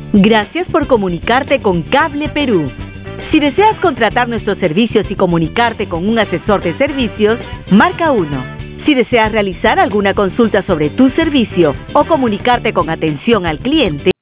Gracias por comunicarte con Cable Perú. Si deseas contratar nuestros servicios y comunicarte con un asesor de servicios, marca 1. Si deseas realizar alguna consulta sobre tu servicio o comunicarte con atención al cliente,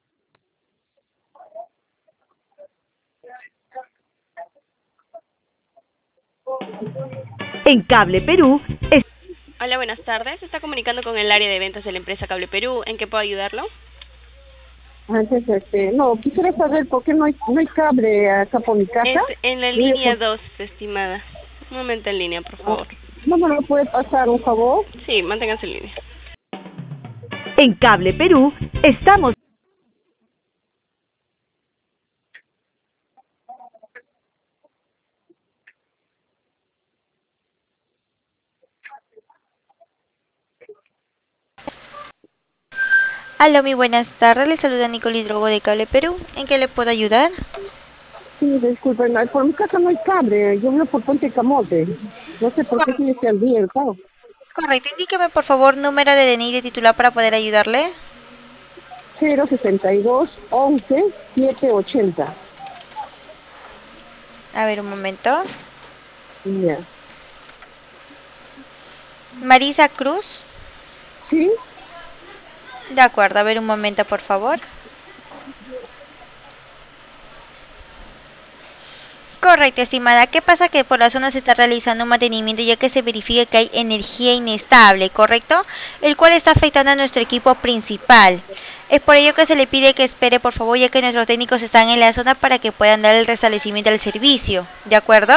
en Cable Perú, Hola, buenas tardes. Se está comunicando con el área de ventas de la empresa Cable Perú. ¿En qué puedo ayudarlo? Antes, no, quisiera saber por qué no hay cable acá por mi casa. Es en la Mire, línea 2, estimada. Un momento en línea, por favor. ¿no me lo puede pasar, un favor? Sí, manténgase en línea. en Cable Perú, estamos. Aló, muy buenas tardes. Le saluda Nicole Drogo de Cable Perú. ¿En qué le puedo ayudar? Sí, disculpen, por mi casa no hay cable. Yo vivo por Puente Camote. No sé por qué tiene que al día el pago. Correcto. Indíqueme, por favor, número de DNI de titular para poder ayudarle. 062 11 780. A ver, un momento. Ya. Marisa Cruz. ¿Sí? De acuerdo. A ver, un momento, por favor. Correcto, estimada. ¿Qué pasa? Que por la zona se está realizando un mantenimiento ya que se verifica que hay energía inestable, ¿correcto? El cual está afectando a nuestro equipo principal. Es por ello que se le pide que espere, por favor, ya que nuestros técnicos están en la zona para que puedan dar el restablecimiento al servicio. ¿De acuerdo?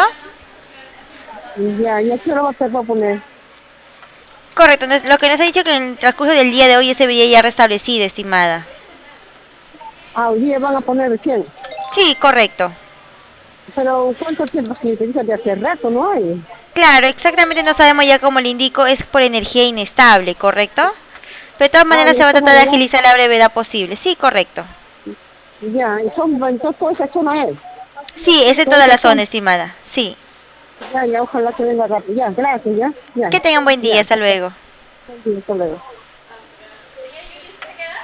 Ya quiero va a estar para poner. Correcto. Lo que nos ha dicho que en el transcurso del día de hoy ese veía ya restablecido, estimada. Ah, hoy día van a poner recién. Sí, correcto. Pero ¿cuánto tiempo significa de hace rato no hay? Claro, exactamente no sabemos ya como le indico, es por energía inestable, ¿correcto? Pero de todas Ah, maneras ya se va a estamos tratar de allá. agilizar a la brevedad posible. Sí, correcto. Ya, entonces toda esa zona es. Sí, es en Toda toda esa la zona, zona. estimada. Sí. Ya, ojalá que venga rápido. Ya, gracias, ya. Que tengan buen día. Ya, Hasta luego. hasta luego.